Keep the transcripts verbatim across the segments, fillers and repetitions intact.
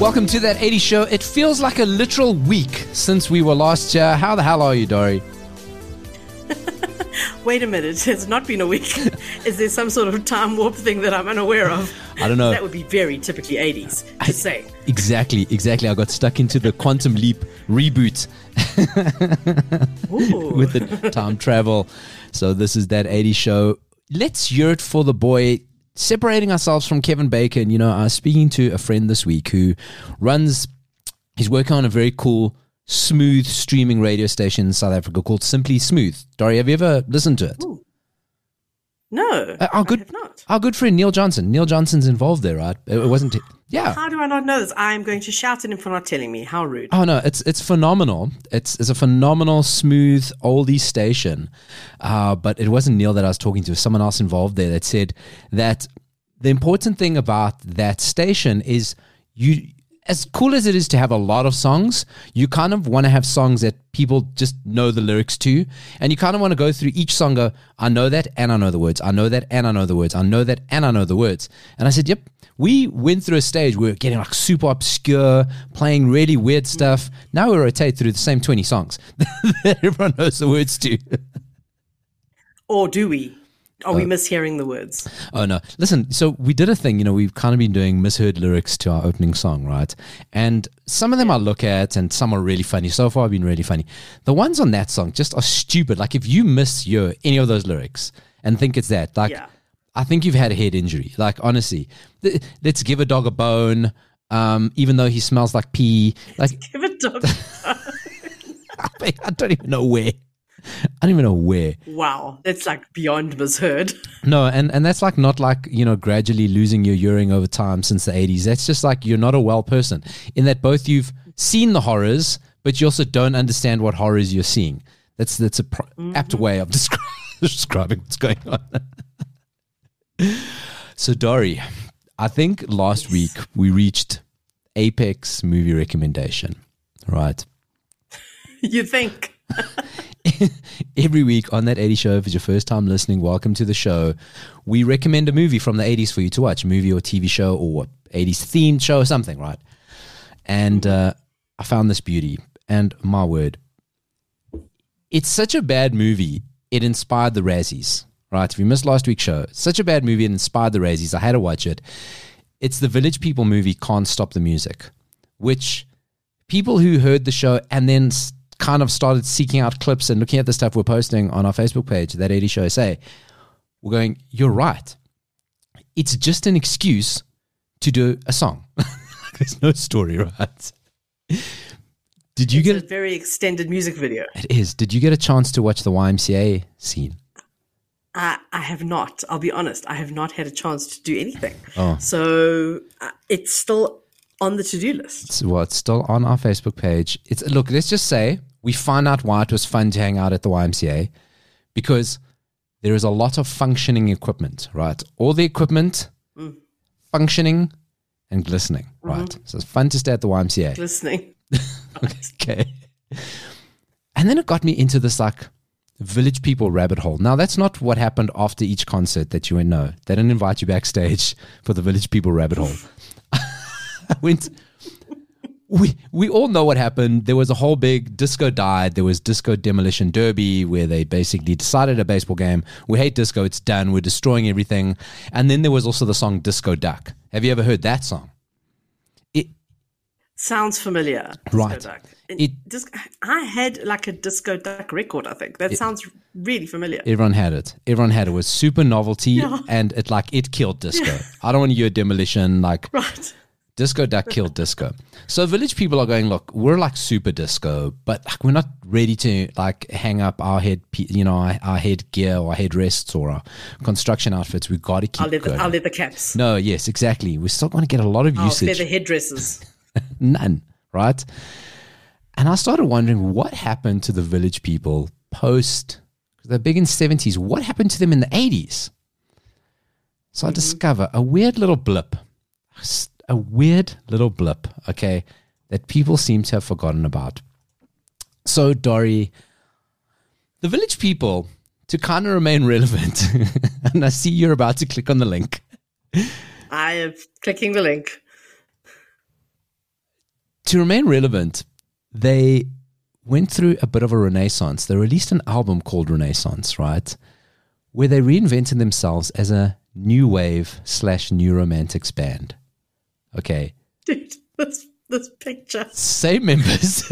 Welcome to That eighties Show. It feels like a literal week since we were last here. How the hell are you, Dory? Wait a minute, it's not been a week. Is there some sort of time warp thing that I'm unaware of? I don't know. That would be very typically eighties to I, say. Exactly, exactly. I got stuck into the Quantum Leap reboot with the time travel. So this is That eighties Show. Let's hear it for the boy. Separating ourselves from Kevin Bacon. You know, I was speaking to a friend this week who runs, he's working on a very cool, smooth streaming radio station in South Africa called Simply Smooth. Dory, have you ever listened to it? Ooh. No, uh, our good, I have not. Our good friend Neil Johnson. Neil Johnson's involved there, right? It, it wasn't, yeah. How do I not know this? I'm going to shout at him for not telling me. How rude. Oh, no, it's it's phenomenal. It's it's a phenomenal, smooth, oldie station. Uh, but it wasn't Neil that I was talking to. Someone else involved there that said that the important thing about that station is you, as cool as it is to have a lot of songs, you kind of want to have songs that people just know the lyrics to. And you kind of want to go through each song, go, I know that and I know the words. I know that and I know the words. I know that and I know the words. And I said, yep. We went through a stage where we were getting like super obscure, playing really weird stuff. Now we rotate through the same twenty songs that everyone knows the words to. Or do we? Are oh. we mishearing the words? Oh, no. Listen, so we did a thing, you know, we've kind of been doing misheard lyrics to our opening song, right? And some of them I look at and some are really funny. So far, have been really funny. The ones on that song just are stupid. Like if you mishear any of those lyrics and think it's that, like... Yeah. I think you've had a head injury. Like, honestly, let's give a dog a bone, um, even though he smells like pee. Like, let's give a dog a bone. I don't even know where. I don't even know where. Wow. That's like beyond misheard. No, and, and that's like not like, you know, gradually losing your hearing over time since the eighties. That's just like you're not a well person in that both you've seen the horrors, but you also don't understand what horrors you're seeing. That's, that's a pro- mm-hmm. apt way of descri- describing what's going on. So, Dory, I think last yes. week we reached apex movie recommendation, right? You think? Every week on That eighties Show, if it's your first time listening, welcome to the show. We recommend a movie from the eighties for you to watch, a movie or T V show or eighties themed show or something, right? And uh, I found this beauty, and my word, it's such a bad movie, it inspired the Razzies. Right, if you missed last week's show, such a bad movie and inspired the Razzies. I had to watch it. It's the Village People movie, Can't Stop the Music, which people who heard the show and then kind of started seeking out clips and looking at the stuff we're posting on our Facebook page, That eighties Show say, we're going, you're right. It's just an excuse to do a song. There's no story, right? Did you it's get a very extended music video? It is. Did you get a chance to watch the Y M C A scene? I, I have not. I'll be honest. I have not had a chance to do anything. Oh. So uh, it's still on the to-do list. It's, well, it's still on our Facebook page. It's look, let's just say we find out why it was fun to hang out at the Y M C A because there is a lot of functioning equipment, right? All the equipment mm. functioning and glistening, mm-hmm. right? So it's fun to stay at the Y M C A. Glistening. Okay. And then it got me into this like Village People rabbit hole. Now, that's not what happened after each concert that you went, no. They didn't invite you backstage for the Village People rabbit hole. I went, we, we all know what happened. There was a whole big disco died. There was Disco Demolition Derby where they basically decided a baseball game. We hate disco. It's done. We're destroying everything. And then there was also the song Disco Duck. Have you ever heard that song? It sounds familiar. Right. Disco Duck. It, Dis- I had like a Disco Duck record, I think. That it, sounds really familiar. Everyone had it. Everyone had it. It was super novelty yeah. and it like it killed disco. Yeah. I don't want to hear Demolition. Like right. Disco Duck killed disco. So Village People are going, look, we're like super disco, but like we're not ready to like hang up our head, you know, our, our head gear or our head rests or our construction outfits. We've got to keep I'll let going. The, I'll let the caps. No, yes, exactly. We're still going to get a lot of I'll usage. feather headdresses. None, right? And I started wondering what happened to the Village People post, because they're big in the seventies. What happened to them in the eighties? So mm-hmm. I discover a weird little blip, a weird little blip, okay, that people seem to have forgotten about. So, Dory, the Village People, to kind of remain relevant, and I see you're about to click on the link. I am clicking the link. to remain relevant, they went through a bit of a renaissance. They released an album called Renaissance, right? Where they reinvented themselves as a new wave slash new romantics band. Okay. Dude, this, this picture. Same members.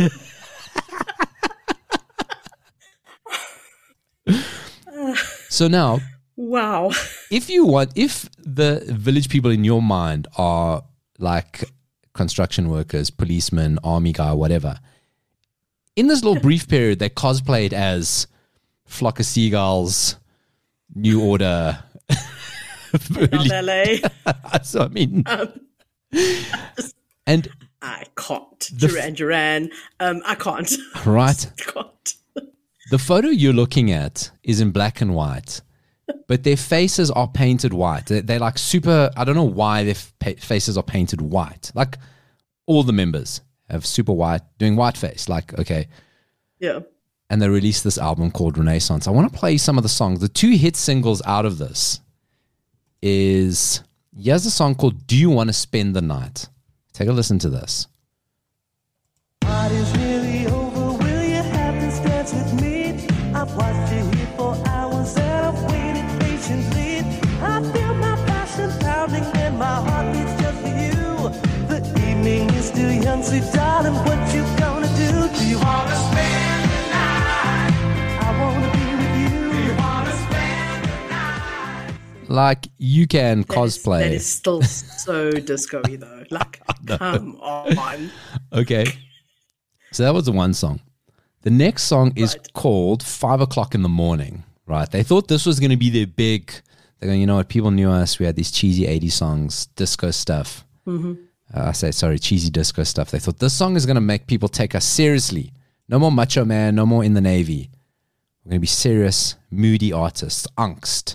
So now, wow. if you want, if the village people in your mind are like construction workers, policemen, army guy, whatever, in this little brief period, they cosplayed as Flock of Seagulls, New Order. Not L A. So, I mean, Um, and I can't. The f- Duran Duran. Um, I can't. right, I can't. the photo you're looking at is in black and white, but their faces are painted white. They're, they're like super, I don't know why their fa- faces are painted white. Like all the members have super white, doing white face. Like, okay. Yeah. And they released this album called Renaissance. I want to play some of the songs. The two hit singles out of this is, here's a song called Do You Want to Spend the Night? Take a listen to this. What is really over? Will you have this dance with me? I've watched you here for hours and I've waited patiently. I feel my passion pounding and my heart beats just for you. The evening is still young, sweet darling. What you gonna do? Do you wanna spend the night? I wanna be with you. Do you wanna spend the night? Like, you can That is- cosplay. that is still so disco-y though. Like, come on. Okay. So that was the one song. The next song is Right. called Five O'Clock in the Morning, right? They thought this was going to be their big, they're going, you know what, people knew us. We had these cheesy eighties songs, disco stuff. Mm-hmm. Uh, I say, sorry, cheesy disco stuff. They thought this song is going to make people take us seriously. No more Macho Man, no more In the Navy. We're going to be serious, moody artists, angst.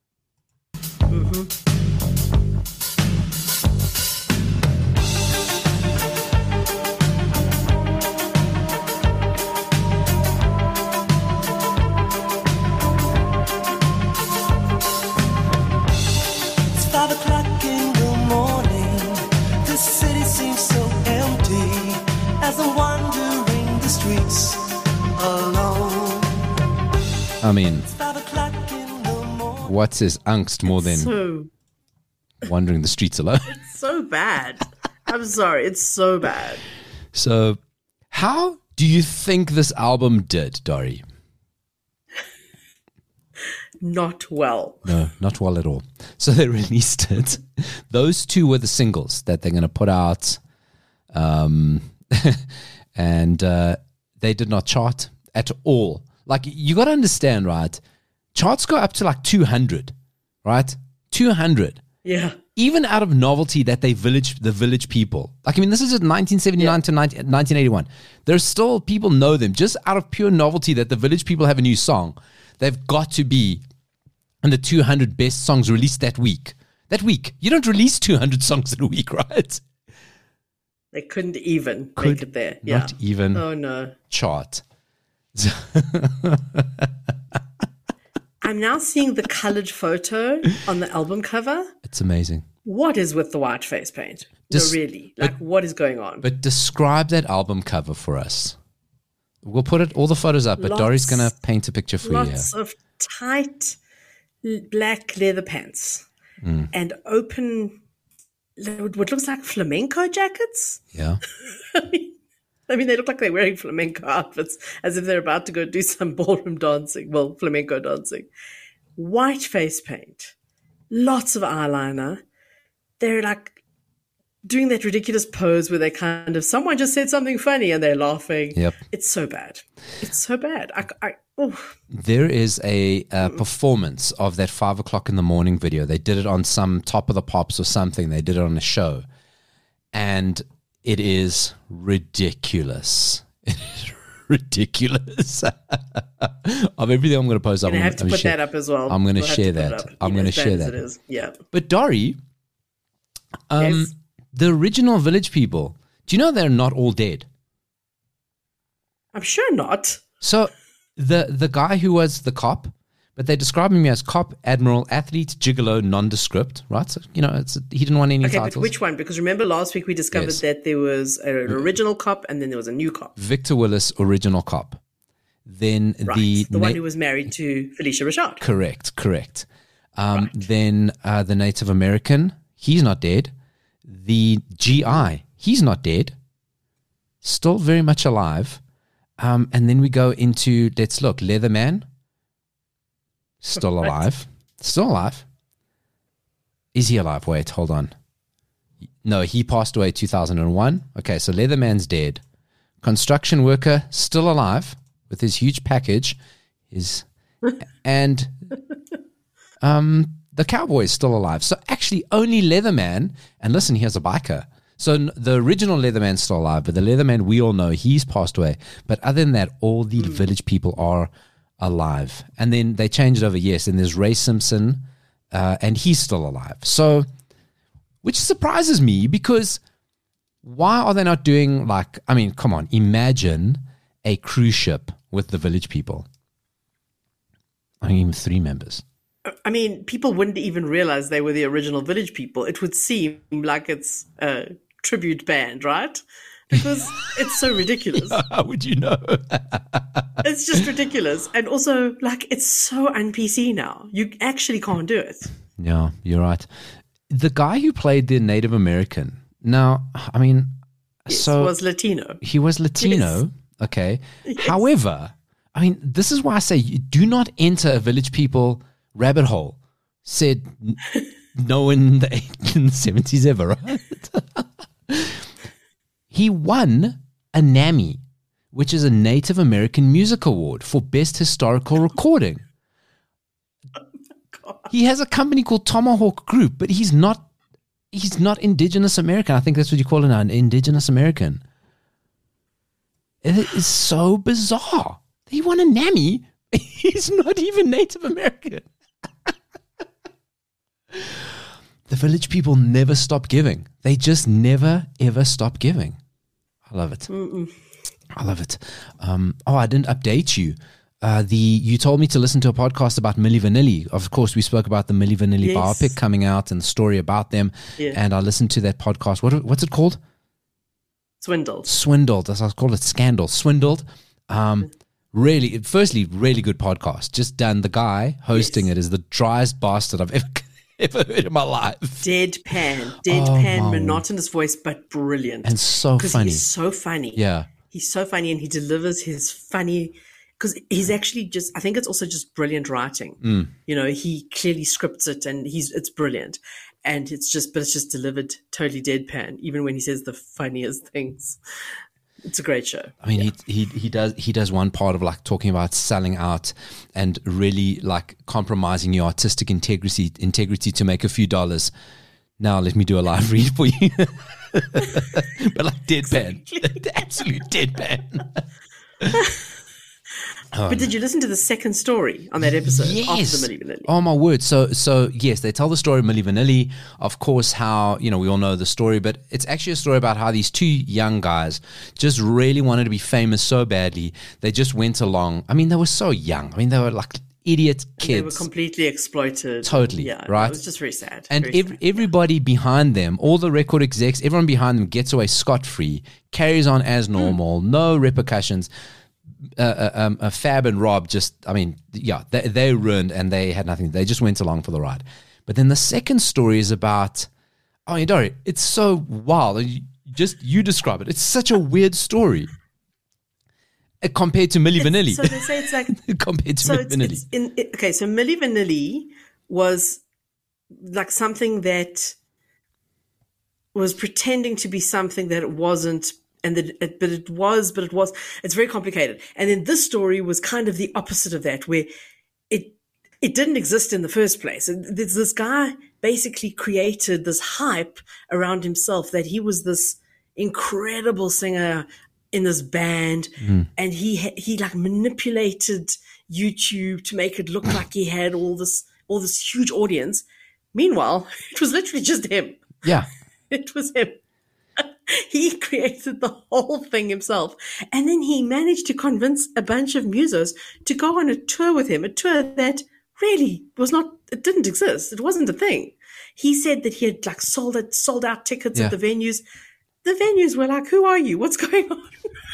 It's five o'clock in the morning. The city seems so empty as I'm wandering the streets alone. I mean, It's five o'clock in the morning. what's his angst more than So, wandering the streets alone? so bad. I'm sorry. It's so bad. So, how do you think this album did, Dory? Not well. No, not well at all. So they released it. Those two were the singles that they're going to put out. Um, and uh, they did not chart at all. Like, you got to understand, right? Charts go up to like two hundred, right? two hundred. Yeah. Even out of novelty that they village, the village people. Like, I mean, this is just nineteen seventy-nine to nineteen eighty-one. There's still people know them just out of pure novelty that the village people have a new song. They've got to be in the two hundred best songs released that week. That week. You don't release two hundred songs in a week, right? They couldn't even Could make it there. Yeah. not even Oh, no. chart. I'm now seeing the colored photo on the album cover. It's amazing. What is with the white face paint? Dis- no, really. Like, what is going on? But describe that album cover for us. We'll put it all the photos up, but Lots- Dory's going to paint a picture for you. Lots of tight l- black leather pants Mm. and open, what looks like flamenco jackets. Yeah. I mean, they look like they're wearing flamenco outfits as if they're about to go do some ballroom dancing, well, flamenco dancing. White face paint, lots of eyeliner. They're like doing that ridiculous pose where they kind of, someone just said something funny and they're laughing. Yep. It's so bad. It's so bad. I, I, oh, There is a, uh performance of that five o'clock in the morning video. They did it on some Top of the Pops or something. They did it on a show. And it is ridiculous. It is ridiculous. Of everything I'm going to post up, I'm going to I'm have to gonna put share- that up as well. I'm gonna We'll have share to put it that. up, I'm you know, gonna as bad share as that. it is. Yeah. But Dory, um, Yes. the original Village People, do you know they're not all dead? I'm sure not. So the the guy who was the cop, But they describe him as cop, admiral, athlete, gigolo, nondescript, right? So, you know, it's he didn't want any Okay, titles. but which one? Because remember last week we discovered Yes. that there was an original cop and then there was a new cop. Victor Willis, original cop. Then Right. the The, one na- who was married to Felicia Rashad. correct, correct. Um, Right. Then uh, the Native American, he's not dead. The G I, he's not dead. Still very much alive. Um, and then we go into, let's look, Leatherman, still Right. alive. Still alive. Is he alive? Wait, hold on. No, he passed away two thousand one. Okay, so Leatherman's dead. Construction worker, still alive with his huge package. His, and um, the cowboy is still alive. So actually only Leatherman, and listen, he has a biker. So n- the original Leatherman's still alive, but the Leatherman we all know, he's passed away. But other than that, all the village people are alive. And then they changed it over, yes, and there's Ray Simpson, uh, and he's still alive. So, which surprises me because why are they not doing like, I mean, come on, imagine a cruise ship with the village people. I mean, three members. I mean, people wouldn't even realize they were the original Village People. It would seem like it's a tribute band, right? Because it's so ridiculous. How would you know? It's just ridiculous. And also, like, it's so un-P C now. You actually can't do it. Yeah, you're right. The guy who played the Native American, now, I mean, Yes, so was Latino. he was Latino, okay. However, I mean, this is why I say you do not enter a village people rabbit hole. Said n- no one in the, eight- in the seventies ever, right? He won a NAMI, which is a Native American Music Award for Best Historical Recording. He has a company called Tomahawk Group, but he's not he's not Indigenous American. I think that's what you call it now, an Indigenous American. It is so bizarre. He won a NAMI. He's not even Native American. The village people never stop giving. They just never, ever stop giving. I love it. Mm-mm. I love it. Um, oh, I didn't update you. Uh, the you told me to listen to a podcast about Milli Vanilli. Of course, we spoke about the Milli Vanilli Yes. biopic coming out and the story about them. Yeah. And I listened to that podcast. What what's it called? Swindled. Swindled. That's what I call it. Scandal. Swindled. Um, really, firstly, really good podcast. Just done. The guy hosting Yes. it is the driest bastard I've ever ever heard in my life, Deadpan. Deadpan, Oh, my monotonous voice, but brilliant. and so Because funny. he's so funny. Yeah. He's so funny and he delivers his funny because he's actually just I think it's also just brilliant writing. Mm. You know, he clearly scripts it and he's it's brilliant. And it's just but it's just delivered totally deadpan, even when he says the funniest things. It's a great show. I mean, he, he he does he does one part of like talking about selling out and really like compromising your artistic integrity integrity to make a few dollars. Now let me do a live read for you, but like deadpan, absolute deadpan. But did you listen to the second story on that episode Yes. after the Milli Vanilli? Oh my word! So so yes, they tell the story of Milli Vanilli. Of course, how you know we all know the story, but it's actually a story about how these two young guys just really wanted to be famous so badly. They just went along. I mean, they were so young. I mean, they were like idiot kids. They were completely exploited. Totally, Yeah, right? It was just very sad. And very ev- sad. everybody behind them, all the record execs, everyone behind them gets away scot-free, carries on as normal, no repercussions. Uh, uh, um, uh, Fab and Rob just, I mean, yeah, they, they ruined and they had nothing. They just went along for the ride. But then the second story is about, oh, yeah, Dory, it's so wild. You, just, you describe it. It's such a weird story uh, compared to Milli Vanilli. So they say it's like compared to so Milli it's, Vanilli. it's in it, okay. So Milli Vanilli was like something that was pretending to be something that it wasn't, and that it, but it was, but it was. It's very complicated. And then this story was kind of the opposite of that, where it it didn't exist in the first place. And This this guy basically created this hype around himself that he was this incredible singer in this band, and he ha- he like manipulated YouTube to make it look like he had all this all this huge audience. Meanwhile, it was literally just him. Yeah. It was him. He created the whole thing himself. And then he managed to convince a bunch of musos to go on a tour with him, a tour that really was not, it didn't exist. It wasn't a thing. He said that he had like sold it, sold out tickets Yeah. at the venues. The venues were like, who are you? What's going on?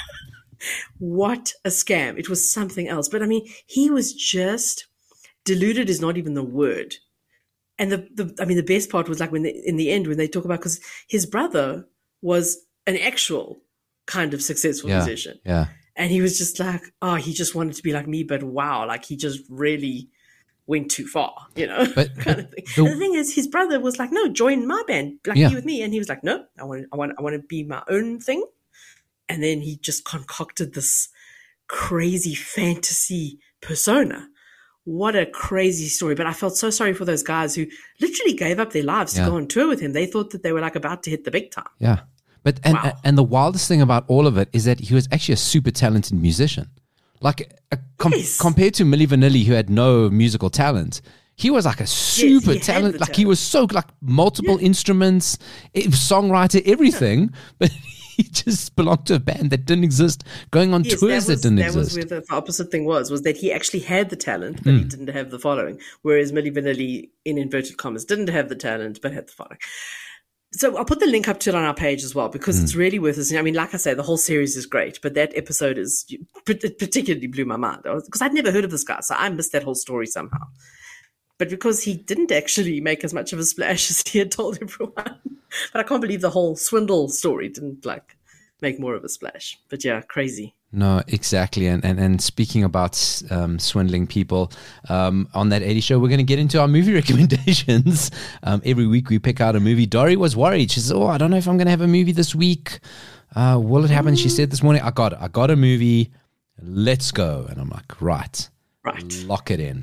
What a scam. It was something else. But I mean, he was just deluded is not even the word. And the, the I mean, the best part was like when they, in the end, when they talk about, because his brother was an actual kind of successful Yeah. musician. Yeah. And he was just like, oh, he just wanted to be like me, but wow, like he just really went too far, you know, But- kind but of thing. the- And the thing is, his brother was like, no, join my band, like Yeah. be with me. And he was like, no, I want, I want, I want to be my own thing. And then he just concocted this crazy fantasy persona. What a crazy story. But I felt so sorry for those guys who literally gave up their lives Yeah. to go on tour with him. They thought that they were like about to hit the big time. Yeah. But and Wow. and the wildest thing about all of it is that he was actually a super talented musician. Like a, com- Yes. compared to Milli Vanilli, who had no musical talent, he was like a super he had talent. the Like he talent. was so like multiple instruments, eh, songwriter, everything. But he just belonged to a band that didn't exist, going on Yes, tours that, was, didn't that exist. was where the, the opposite thing was, was that he actually had the talent, but he didn't have the following. Whereas Milli Vanilli, in inverted commas, didn't have the talent, but had the following. So I'll put the link up to it on our page as well, because it's really worth listening. I mean, like I say, the whole series is great, but that episode is, it particularly blew my mind. Because I'd never heard of this guy, so I missed that whole story somehow. But because he didn't actually make as much of a splash as he had told everyone. But I can't believe the whole swindle story didn't like make more of a splash. But yeah, crazy. No, exactly. And and, and speaking about um, swindling people, um, on that eighty show, we're going to get into our movie recommendations. Um, every week we pick out a movie. Dory was worried. She says, oh, I don't know if I'm going to have a movie this week. Uh, will it happen? She said this morning, I got it. I got a movie. Let's go. And I'm like, right. Right. Lock it in.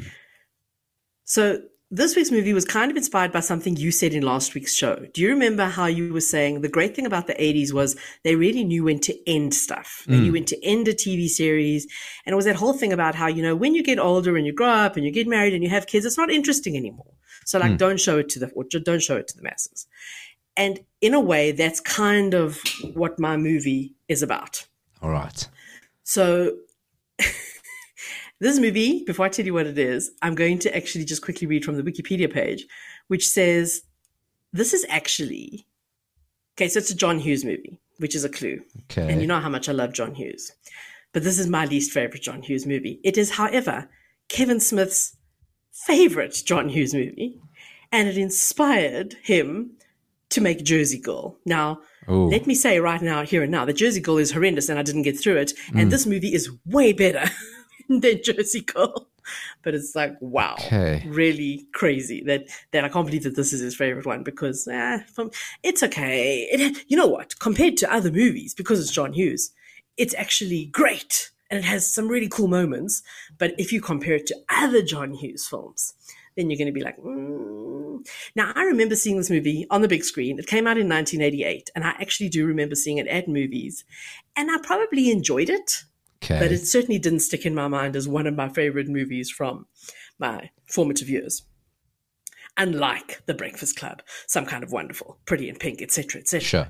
So this week's movie was kind of inspired by something you said in last week's show. Do you remember how you were saying the great thing about the eighties was they really knew when to end stuff. They knew when to end a T V series. And it was that whole thing about how, you know, when you get older and you grow up and you get married and you have kids, it's not interesting anymore. So like, don't show it to the, or ju- don't show it to the masses. And in a way, that's kind of what my movie is about. All right. So this movie, before I tell you what it is, I'm going to actually just quickly read from the Wikipedia page, which says this is actually, okay, so it's a John Hughes movie, which is a clue. Okay. And you know how much I love John Hughes. But this is my least favorite John Hughes movie. It is, however, Kevin Smith's favorite John Hughes movie, and it inspired him to make Jersey Girl. Now, Ooh. let me say right now, here and now, that Jersey Girl is horrendous and I didn't get through it. And this movie is way better than Jersey Girl. But it's like, wow, Okay. really crazy that, that I can't believe that this is his favorite one because eh, from, it's okay. It, you know what? Compared to other movies, because it's John Hughes, it's actually great. And it has some really cool moments. But if you compare it to other John Hughes films, then you're going to be like, mm. Now, I remember seeing this movie on the big screen. It came out in nineteen eighty-eight, and I actually do remember seeing it at movies. And I probably enjoyed it, Okay. but it certainly didn't stick in my mind as one of my favorite movies from my formative years. Unlike The Breakfast Club, Some Kind of Wonderful, Pretty in Pink, et cetera, et cetera. Sure.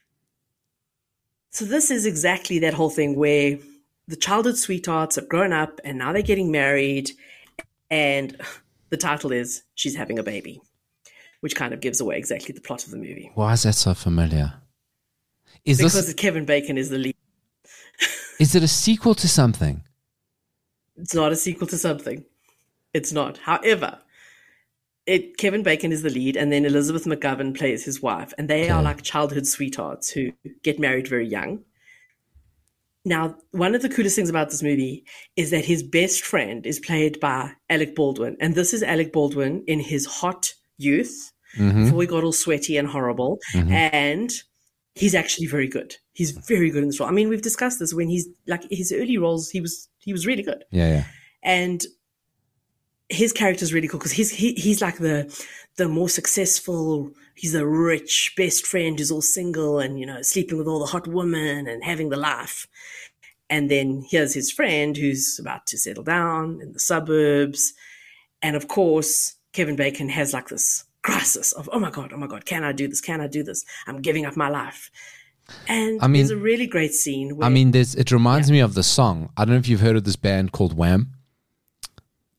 So this is exactly that whole thing where the childhood sweethearts have grown up and now they're getting married, and the title is She's Having a Baby, which kind of gives away exactly the plot of the movie. Why is that so familiar? Is Because this Kevin Bacon is the lead. is it a sequel to something? It's not a sequel to something. It's not. However, it Kevin Bacon is the lead, and then Elizabeth McGovern plays his wife, and they are Okay. like childhood sweethearts who get married very young. Now, one of the coolest things about this movie is that his best friend is played by Alec Baldwin, and this is Alec Baldwin in his hot youth, before he got all sweaty and horrible, and he's actually very good. He's very good in this role. I mean, we've discussed this when he's like his early roles, he was he was really good. Yeah, yeah. And his character is really cool because he's he, he's like the the more successful, he's the rich best friend who's all single and, you know, sleeping with all the hot women and having the life. And then here's his friend who's about to settle down in the suburbs. And of course, Kevin Bacon has like this crisis of, oh my God, oh my God, can I do this? Can I do this? I'm giving up my life. And I mean- there's a really great scene where I mean, there's. It reminds me of the song. I don't know if you've heard of this band called Wham.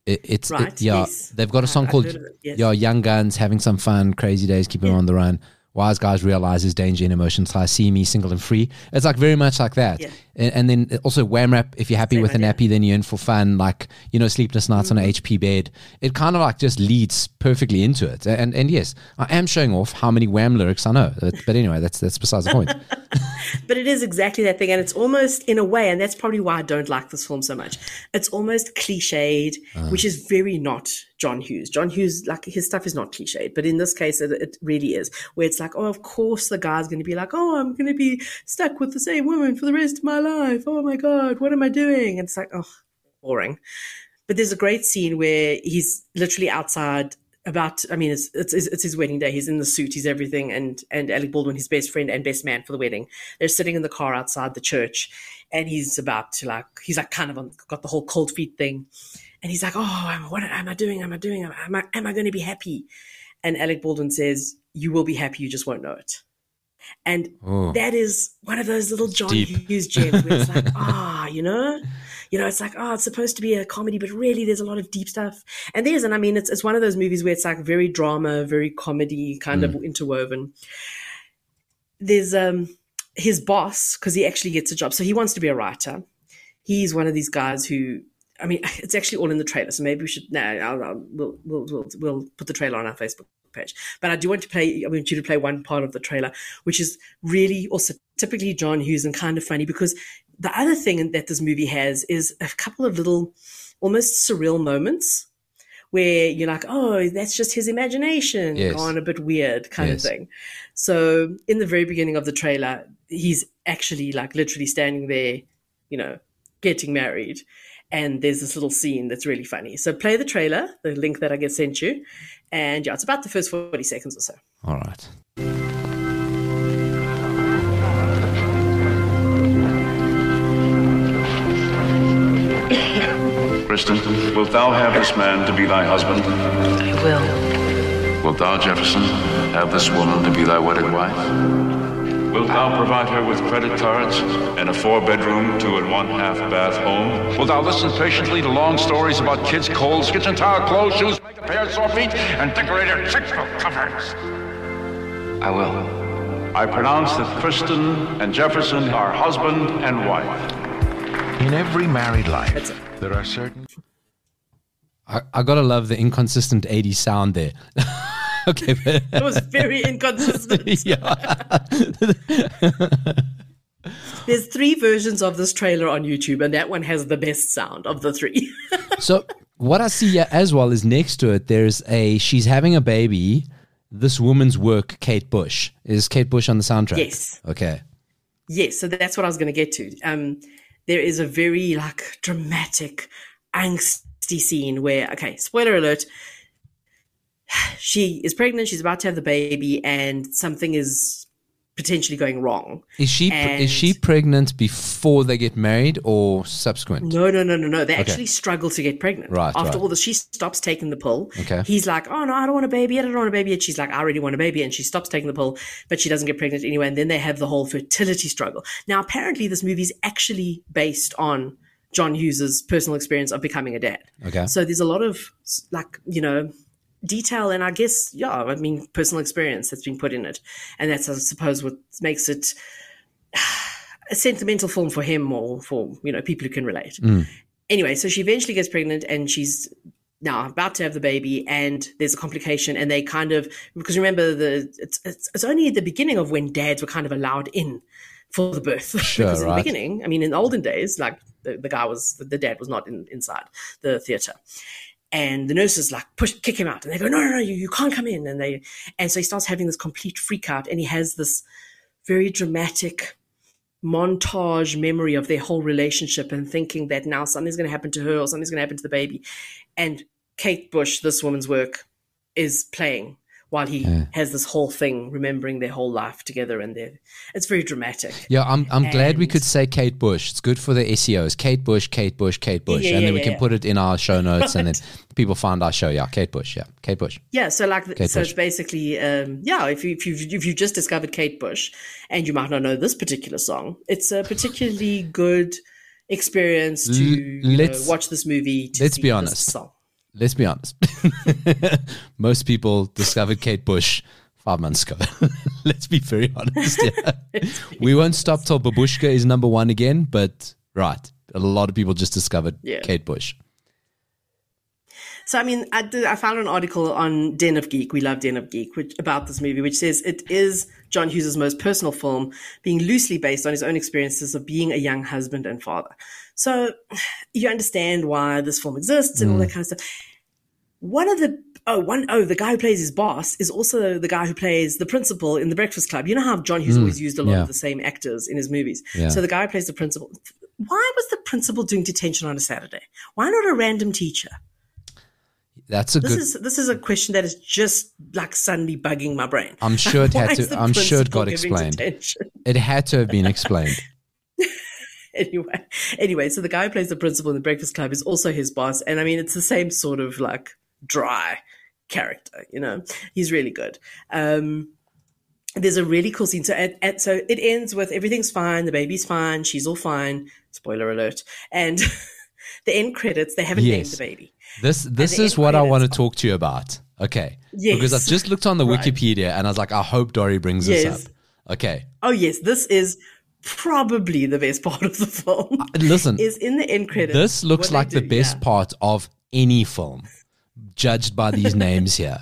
It, it's Right, it, yeah. yes. They've got a I- song I've called heard of it, yes. yeah, Young Guns, having some fun, crazy days, keeping Yeah. on the run. Wise guys realizes danger in emotions. High, see me single and free. It's like very much like that. Yeah. And, and then also Wham Rap. If you're happy Same with a idea. nappy, then you're in for fun. Like you know, sleepless nights on an H P bed. It kind of like just leads perfectly into it. And and yes, I am showing off how many Wham lyrics I know. But, but anyway, that's that's besides the point. But it is exactly that thing. And it's almost in a way, and that's probably why I don't like this film so much. It's almost cliched, which is very not John Hughes. John Hughes, like his stuff is not cliched, but in this case, it, it really is, where it's like, oh, of course the guy's going to be like, oh, I'm going to be stuck with the same woman for the rest of my life. Oh my God, what am I doing? And it's like, oh, boring. But there's a great scene where he's literally outside about, I mean, it's, it's, it's his wedding day. He's in the suit, he's everything. And, and Alec Baldwin, his best friend and best man for the wedding, they're sitting in the car outside the church, and he's about to like, he's like kind of on, got the whole cold feet thing. And he's like, oh, what am I doing? Am I doing? Am I, am I going to be happy? And Alec Baldwin says, you will be happy. You just won't know it. And Oh. that is one of those little John deep. Hughes gems where it's like, ah, you know, you know, it's like, oh, it's supposed to be a comedy, but really there's a lot of deep stuff. And there's, and I mean, it's it's one of those movies where it's like very drama, very comedy kind of interwoven. There's um his boss, because he actually gets a job. So he wants to be a writer. He's one of these guys who, I mean, it's actually all in the trailer. So maybe we should, no, I'll, I'll, we'll, we'll, we'll, we'll put the trailer on our Facebook page. But I do want to play, I want you to play one part of the trailer, which is really also typically John Hughes and kind of funny, because the other thing that this movie has is a couple of little almost surreal moments where you're like, oh, that's just his imagination Yes. gone a bit weird kind Yes. of thing. So in the very beginning of the trailer, he's actually like literally standing there, you know, getting married. And there's this little scene that's really funny. So play the trailer, the link that I get sent you. And yeah, it's about the first forty seconds or so. All right. Kristen, wilt thou have this man to be thy husband? I will. Wilt thou, Jefferson, have this woman to be thy wedded wife? Wilt thou provide her with credit cards and a four-bedroom, two and one-half bath home? Wilt thou listen patiently to long stories about kids' colds, kitchen towel, clothes, shoes, make a pair of sore feet, and decorate her checkbook covers? I will. I pronounce that Kristen and Jefferson are husband and wife. In every married life, That's it. there are certain I, I gotta love the inconsistent eighties sound there. Okay, but It was very inconsistent. yeah. There's three versions of this trailer on YouTube, and that one has the best sound of the three. So what I see here as well is next to it, there's a she's having a baby. This woman's work, Kate Bush. Is Kate Bush on the soundtrack? Yes. Okay. Yes, so that's what I was going to get to. Um, there is a very like dramatic, angsty scene where, okay, spoiler alert, she is pregnant, she's about to have the baby, and something is potentially going wrong. Is she pr- And- is she pregnant before they get married or subsequent? No, no, no, no, no. They actually struggle to get pregnant. Right, After right. all this, she stops taking the pill. Okay. He's like, oh, no, I don't want a baby. I don't want a baby. And she's like, I already want a baby. And she stops taking the pill, but she doesn't get pregnant anyway. And then they have the whole fertility struggle. Now, apparently, this movie is actually based on John Hughes's personal experience of becoming a dad. Okay. So there's a lot of, like, you know, detail and I guess, yeah, I mean, personal experience that's been put in it. And that's, I suppose, what makes it a sentimental film for him or for, you know, people who can relate. Anyway, so she eventually gets pregnant and she's now about to have the baby, and there's a complication, and they kind of, because remember, the it's, it's, it's only at the beginning of when dads were kind of allowed in for the birth. Sure, because in right. the beginning, I mean, in the olden days, like the, the guy was, the dad was not in, inside the theater. And the nurses like push, kick him out, and they go, no, no, no, you, you can't come in. And they, and so he starts having this complete freak out, and he has this very dramatic montage memory of their whole relationship and thinking that now something's going to happen to her or something's going to happen to the baby. And Kate Bush, this woman's work, is playing while he has this whole thing, remembering their whole life together. And their, it's very dramatic. Yeah, I'm I'm glad we And- could say Kate Bush. It's good for the S E Os. Kate Bush, Kate Bush, Kate Bush. yeah, and then yeah, we yeah, can yeah. put it in our show notes and Right. then people find our show. Yeah, Kate Bush. Yeah, Kate Bush. Yeah, so like, Kate so Bush. it's basically, um, yeah. If you if you if you just discovered Kate Bush, and you might not know this particular song, it's a particularly good experience to L- you know, let's- watch this movie. To let's see be this honest. song. let's be honest. Most people discovered Kate Bush five months ago. Let's be very honest. Yeah. We won't stop till Babushka is number one again, but right. A lot of people just discovered Yeah. Kate Bush. So, I mean, I, did, I found an article on Den of Geek, we love Den of Geek, which, about this movie, which says it is John Hughes' most personal film, being loosely based on his own experiences of being a young husband and father. So you understand why this film exists and all that kind of stuff. One of the, oh, one, oh, the guy who plays his boss is also the guy who plays the principal in The Breakfast Club. You know how John Hughes always used a lot yeah. of the same actors in his movies. Yeah. So the guy who plays the principal, why was the principal doing detention on a Saturday? Why not a random teacher? That's a This good. is this is a question that is just like suddenly bugging my brain. I'm sure it Why had is to. the I'm sure it principal got giving explained. detention? It had to have been explained. Anyway, anyway, so the guy who plays the principal in The Breakfast Club is also his boss, and I mean it's the same sort of like dry character. You know, he's really good. Um, there's a really cool scene. So, at, at, so it ends with everything's fine, the baby's fine, she's all fine. Spoiler alert. And the end credits, they haven't Yes. named the baby. This this the is end what I credits want are- to talk to you about. Okay. Yes. Because I've just looked on the Right. Wikipedia and I was like, I hope Dory brings Yes. this up. Okay. Oh yes, this is probably the best part of the film. Listen, Is in the end credits. this looks what they like the do, best yeah. part of any film, judged by these names here.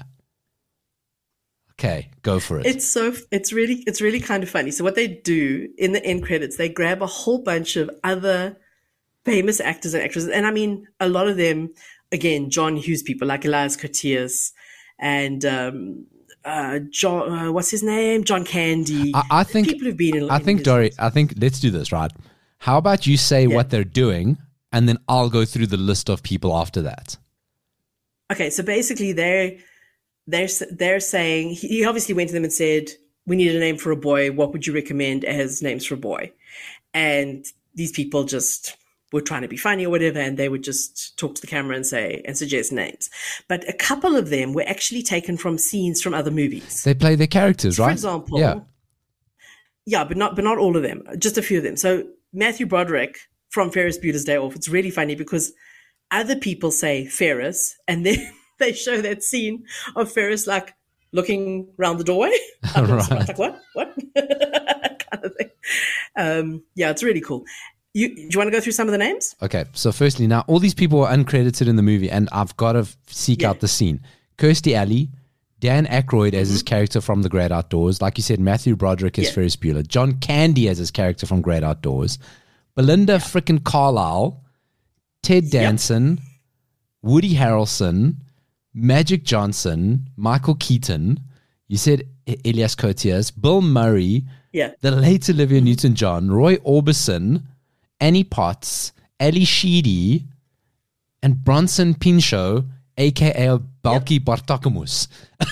Okay, go for it. It's so it's really it's really kind of funny. So what they do in the end credits, they grab a whole bunch of other famous actors and actresses, and I mean a lot of them, again, John Hughes people like Elias Koteas and um, uh, John, uh, what's his name, John Candy. I, I think people who've been in. I in think his- Dory. I think let's do this right. How about you say what they're doing, and then I'll go through the list of people after that. Okay, so basically they're they're they're saying he he obviously went to them and said, "We need a name for a boy. What would you recommend as names for a boy?" And these people just were trying to be funny or whatever, and they would just talk to the camera and say and suggest names. But a couple of them were actually taken from scenes from other movies. They play their characters, For right? example, yeah. yeah, but not but not all of them, just a few of them. So Matthew Broderick from Ferris Bueller's Day Off. It's really funny because other people say Ferris, and then they show that scene of Ferris like looking around the doorway. I was Right. like, what? What? kind of thing. Um, yeah, it's really cool. You, do you want to go through some of the names? Okay, so firstly, now all these people are uncredited in the movie, and I've got to f- seek Yeah. out the scene. Kirstie Alley, Dan Aykroyd as his character from The Great Outdoors, like you said, Matthew Broderick as Yeah. Ferris Bueller, John Candy as his character from Great Outdoors, Belinda frickin' Carlisle, Ted Danson, Woody Harrelson, Magic Johnson, Michael Keaton. You said E- Elias Koteas, Bill Murray, Yeah. the late Olivia Newton-John, Roy Orbison, Annie Potts, Ali Sheedy, and Bronson Pinchot, aka Balki Bartokomous.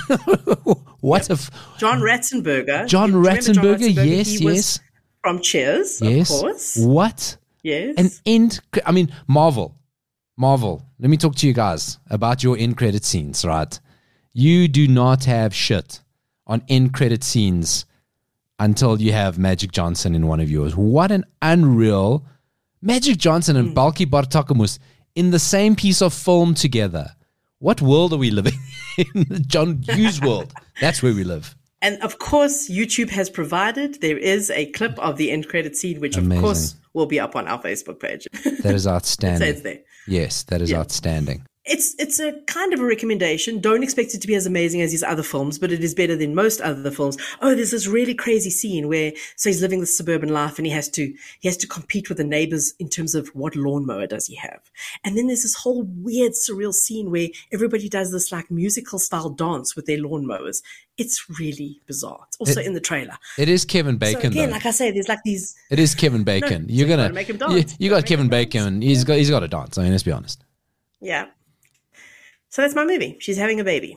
What a f- John Ratzenberger. John You remember Ratzenberger? Yes, He was yes, from Cheers, yes. of course. What Yes. an end? cre- I mean, Marvel, Marvel. Let me talk to you guys about your end credit scenes. Right, you do not have shit on end credit scenes until you have Magic Johnson in one of yours. What an unreal Magic Johnson and Balki Bartokomous in the same piece of film together. What world are we living in? The John Hughes world. That's where we live. And of course, YouTube has provided, there is a clip of the end credit scene, which Amazing. of course will be up on our Facebook page. That is outstanding. So it's there. Yes, that is Yeah. outstanding. It's it's a kind of a recommendation. Don't expect it to be as amazing as his other films, but it is better than most other films. Oh, there's this really crazy scene where so he's living this suburban life and he has to he has to compete with the neighbors in terms of what lawnmower does he have. And then there's this whole weird surreal scene where everybody does this like musical style dance with their lawnmowers. It's really bizarre. It's also It- in the trailer. It is Kevin So Bacon, again, though. like I say, there's like these It is Kevin Bacon. You're so you gonna gotta make him You, dance. you You got gotta Kevin make him Bacon. He's got he's got to dance. I mean, let's be honest. yeah. So that's my movie. She's having a baby.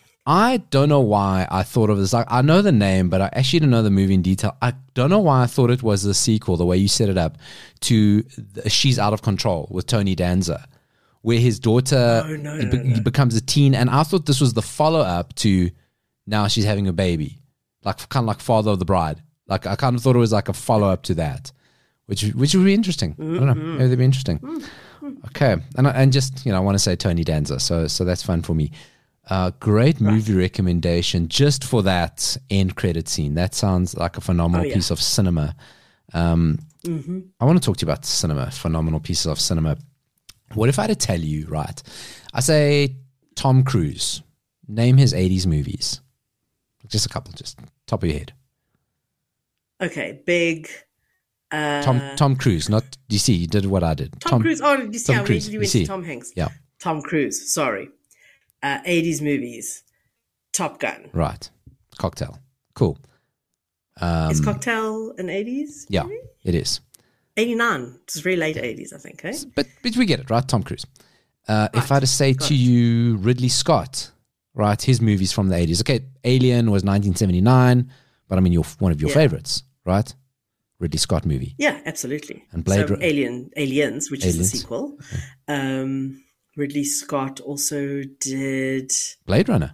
I don't know why I thought of this. Like, I know the name, but I actually didn't know the movie in detail. I don't know why I thought it was a sequel, the way you set it up, to the, She's Out of Control with Tony Danza, where his daughter Oh, no, be- no, no. becomes a teen. And I thought this was the follow-up to Now She's Having a Baby, like kind of like Father of the Bride. Like I kind of thought it was like a follow-up to that, which which would be interesting. I don't know. Maybe that'd be interesting. Okay, and I- and just you know, I want to say Tony Danza, so so that's fun for me. Uh, great movie recommendation just for that end credit scene. That sounds like a phenomenal Oh, yeah. piece of cinema. Um, Mm-hmm. I want to talk to you about cinema, phenomenal pieces of cinema. What if I had to tell you, right? I say Tom Cruise. Name his eighties movies. Just a couple, just top of your head. Okay, big. Uh, Tom Tom Cruise, not you see, you did what I did. Tom, Cruise. Oh, did you see? Tom I Cruise, immediately you went see. to Tom Hanks. Yeah, Tom Cruise. Sorry. Uh, eighties movies. Top Gun. right. Cocktail. Cool. Um, Is Cocktail an eighties? yeah, movie? it is. eighty-nine. It's very late eighties, I think. Eh? But but we get it, right? Tom Cruise. Uh, If I had to say Got to it. you, Ridley Scott, right? His movies from the eighties. Okay, Alien was nineteen seventy-nine, but I mean, you're one of your Yeah. favorites, right? Ridley Scott movie. Yeah, absolutely. And Blade so Ru- Alien, Aliens, which Aliens. is the sequel. Um, Ridley Scott also did, Blade Runner.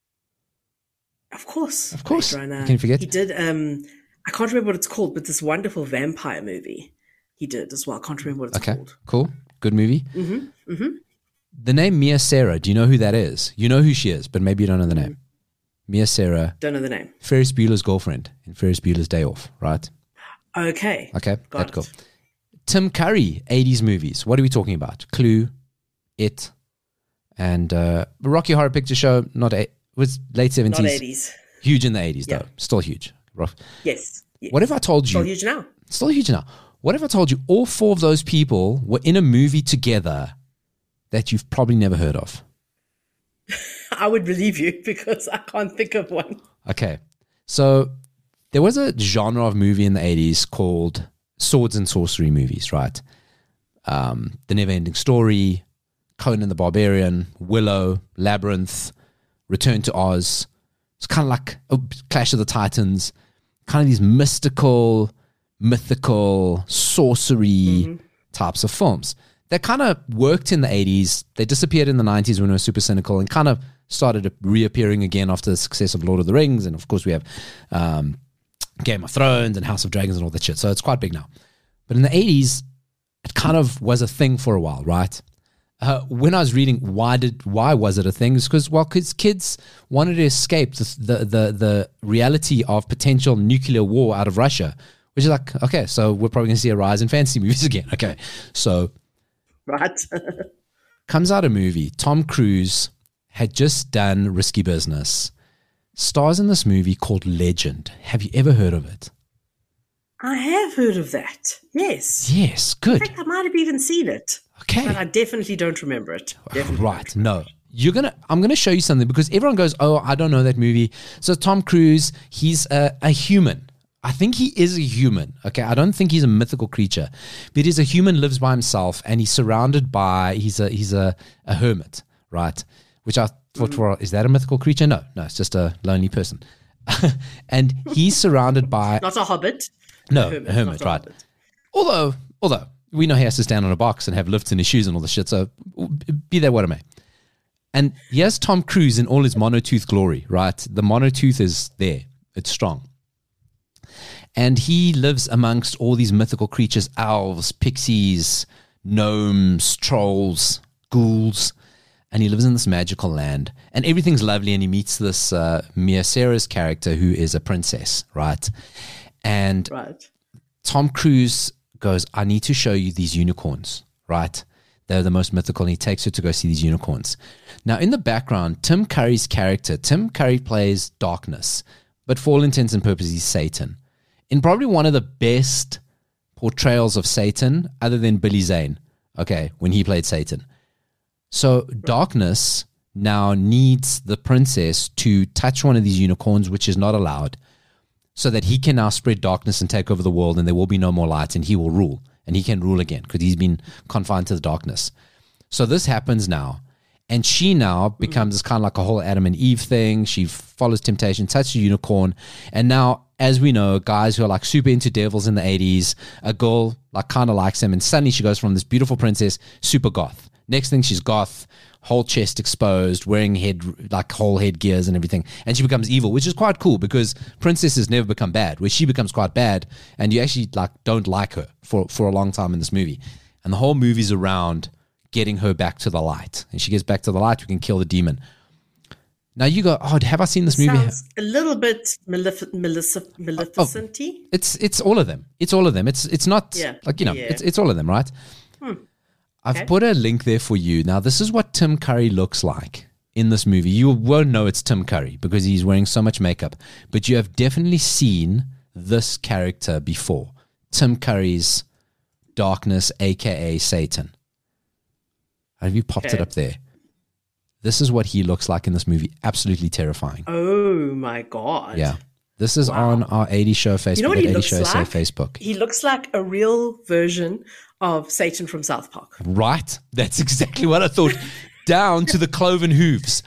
of course, Of course. Blade Runner. Can you forget? He did. Um, I can't remember what it's called, but this wonderful vampire movie he did as well. I can't remember what it's Okay, called. cool. Good movie. Mm-hmm. Mm-hmm. The name Mia Sarah, do you know who that is? You know who she is, but maybe you don't know the name. Mia Sarah, Don't know the name. Ferris Bueller's girlfriend in Ferris Bueller's Day Off, right? Okay. Okay, Got that's it. cool. Tim Curry, eighties movies. What are we talking about? Clue, It, and uh, Rocky Horror Picture Show, not a, was late Not seventies. eighties. Huge in the eighties, Yeah. though. Still huge. Rough. Yes. yes. What if I told you? Still huge now. Still huge now. What if I told you all four of those people were in a movie together that you've probably never heard of? I would believe you because I can't think of one. Okay. So there was a genre of movie in the eighties called swords and sorcery movies, right? Um, the Never-Ending Story, Conan the Barbarian, Willow, Labyrinth, Return to Oz. It's kind of like oh, Clash of the Titans, kind of these mystical, mythical, sorcery types of films. They kind of worked in the eighties. They disappeared in the nineties when we were super cynical and kind of started reappearing again after the success of Lord of the Rings. And of course, we have um, Game of Thrones and House of Dragons and all that shit. So it's quite big now. But in the eighties, it kind of was a thing for a while, right? Uh, when I was reading, why did why was it a thing? It's because well, because kids wanted to escape the, the the the reality of potential nuclear war out of Russia, which is like okay, so we're probably going to see a rise in fantasy movies again. Okay, so Right. comes out a movie. Tom Cruise had just done Risky Business. Stars in this movie called Legend. Have you ever heard of it? I have heard of that. Yes. Yes, In good. fact, I might have even seen it. Okay. But I definitely don't remember it. Definitely. Right. No. You're gonna I'm gonna show you something because everyone goes, oh, I don't know that movie. So Tom Cruise, he's a, a human. I think he is a human. Okay. I don't think he's a mythical creature. But he's a human, lives by himself, and he's surrounded by he's a he's a, a hermit, right? Which I thought for is that a mythical creature? No, no, it's just a lonely person. And he's surrounded by Not a hobbit. no, a hermit, a hermit, not a right? hobbit. Although, although we know he has to stand on a box and have lifts in his shoes and all the shit. So be that what it may. And here's Tom Cruise in all his monotooth glory, right? The monotooth is there. It's strong. And he lives amongst all these mythical creatures, elves, pixies, gnomes, trolls, ghouls. And he lives in this magical land. And everything's lovely. And he meets this uh, Mia Sarah's character who is a princess, right? And Right. Tom Cruise goes, I need to show you these unicorns, right? They're the most mythical, and he takes her to go see these unicorns. Now, in the background, Tim Curry's character, Tim Curry plays darkness, but for all intents and purposes, he's Satan. In probably one of the best portrayals of Satan, other than Billy Zane, okay, when he played Satan. So, darkness now needs the princess to touch one of these unicorns, which is not allowed, so that he can now spread darkness and take over the world, and there will be no more light, and he will rule, and he can rule again because he's been confined to the darkness. So this happens now, and she now becomes kind of like a whole Adam and Eve thing. She follows temptation, touches a unicorn, and now, as we know, guys who are like super into devils in the eighties, a girl like kind of likes him, and suddenly she goes from this beautiful princess, super goth. Next thing, she's goth, whole chest exposed, wearing head like whole headgears and everything, and she becomes evil, which is quite cool because princesses never become bad. Where she becomes quite bad, and you actually like don't like her for for a long time in this movie, and the whole movie's around getting her back to the light. And she gets back to the light, we can kill the demon. Now you go, oh, have I seen this movie? Sounds a little bit malef- Melissa, Maleficent-y. It's it's all of them. It's all of them. It's it's not Yeah. like, you know, Yeah. it's it's all of them, right? I've Okay. put a link there for you. Now, this is what Tim Curry looks like in this movie. You won't know it's Tim Curry because he's wearing so much makeup, but you have definitely seen this character before. Tim Curry's Darkness, aka Satan. Have you popped it Okay. up there? This is what he looks like in this movie. Absolutely terrifying. Oh my God. Yeah. This is Wow. on our eighty Show Facebook. You know what at he eighty looks Show S A like? Facebook. He looks like a real version of Satan from South Park. Right? That's exactly what I thought. Down to the cloven hooves.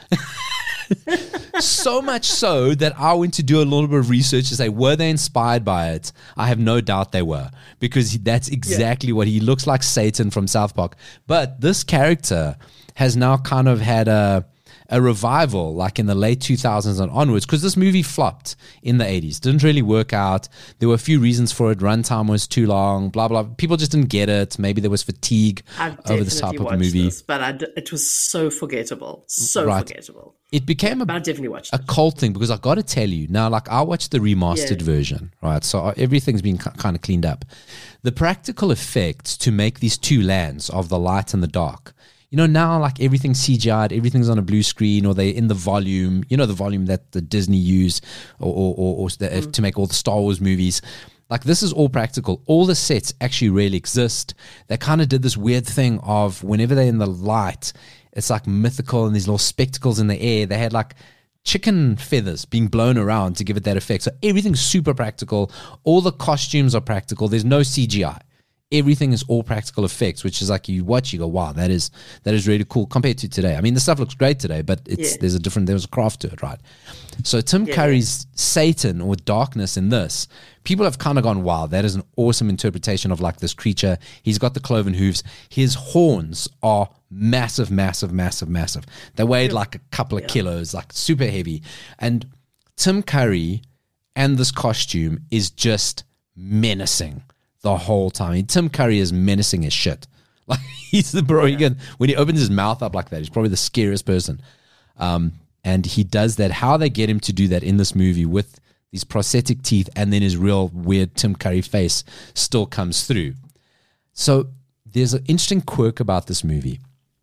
So much so that I went to do a little bit of research to say, were they inspired by it? I have no doubt they were, because he- that's exactly what he looks like, Satan from South Park. But this character has now kind of had a a revival, like in the late two thousands and onwards, because this movie flopped in the eighties. Didn't really work out. There were a few reasons for it. Runtime was too long, blah, blah. People just didn't get it. Maybe there was fatigue I've over this definitely type of watched movie. this, but I d- it was so forgettable. So Right. forgettable. It became a But I definitely watched a it. cult thing, because I got to tell you now, like I watched the remastered Yeah. version, right? So everything's been kind of cleaned up. The practical effects to make these two lands of the light and the dark, you know, now like everything's C G I'd, everything's on a blue screen, or they're in the volume, you know, the volume that the Disney use or, or, or, or the, Mm. to make all the Star Wars movies. Like this is all practical. All the sets actually really exist. They kind of did this weird thing of whenever they're in the light, it's like mythical and these little spectacles in the air. They had like chicken feathers being blown around to give it that effect. So everything's super practical. All the costumes are practical. There's no C G I. Everything is all practical effects, which is like you watch, you go, wow, that is that is really cool compared to today. I mean, the stuff looks great today, but it's Yeah. there's a different there's a craft to it, right? So Tim Yeah. Curry's Satan or darkness in this, people have kind of gone, wow, that is an awesome interpretation of like this creature. He's got the cloven hooves. His horns are massive, massive, massive, massive. They weighed like a couple of kilos, like super heavy. And Tim Curry and this costume is just menacing the whole time. I mean, Tim Curry is menacing as shit. Like he's the bro. He can, when he opens his mouth up like that, he's probably the scariest person. Um, and he does that. How they get him to do that in this movie with these prosthetic teeth, and then his real weird Tim Curry face still comes through. So there's an interesting quirk about this movie.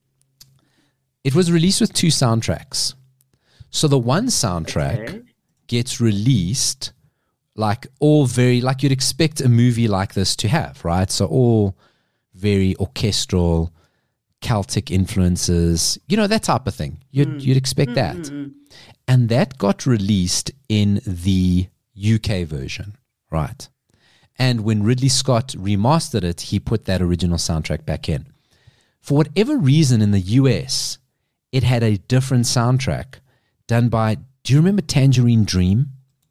It was released with two soundtracks. So the one soundtrack Okay. gets released like all very, like you'd expect a movie like this to have, right? So all very orchestral, Celtic influences, you know, that type of thing. You'd, you'd expect that. And that got released in the U K version, right? And when Ridley Scott remastered it, he put that original soundtrack back in. For whatever reason in the U S, it had a different soundtrack done by, do you remember Tangerine Dream?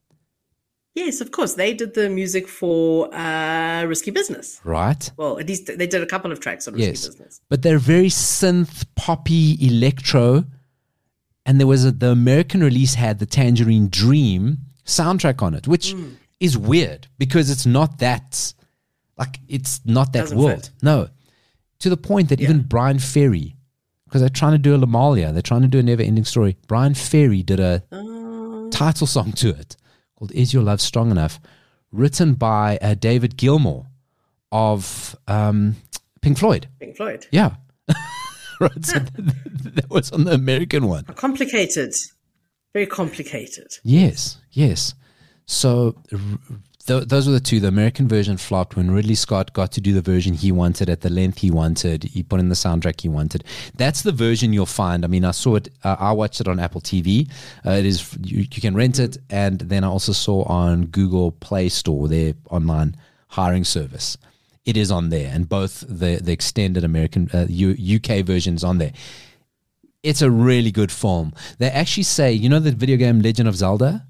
Yes, of course. They did the music for uh, Risky Business. Right? Well, at least they did a couple of tracks on Risky Yes. Business. But they're very synth, poppy, electro. And there was a, the American release had the Tangerine Dream soundtrack on it, which Hmm. is weird because it's not that, like, it's not that Doesn't world. fit. No. To the point that even Brian Ferry, because they're trying to do a Lamalia, they're trying to do a never ending story. Brian Ferry did a Oh. title song to it called Is Your Love Strong Enough, written by uh, David Gilmour of um, Pink Floyd. Pink Floyd. Yeah. Right. So that, that was on the American one. Complicated. Very complicated. Yes. Yes. So r- th- those were the two. The American version flopped when Ridley Scott got to do the version he wanted at the length he wanted. He put in the soundtrack he wanted. That's the version you'll find. I mean, I saw it. Uh, I watched it on Apple T V. Uh, it is you, you can rent it, and then I also saw on Google Play Store, their online hiring service. It is on there, and both the the extended American uh, U, UK versions on there. It's a really good film. They actually say, you know, the video game Legend of Zelda,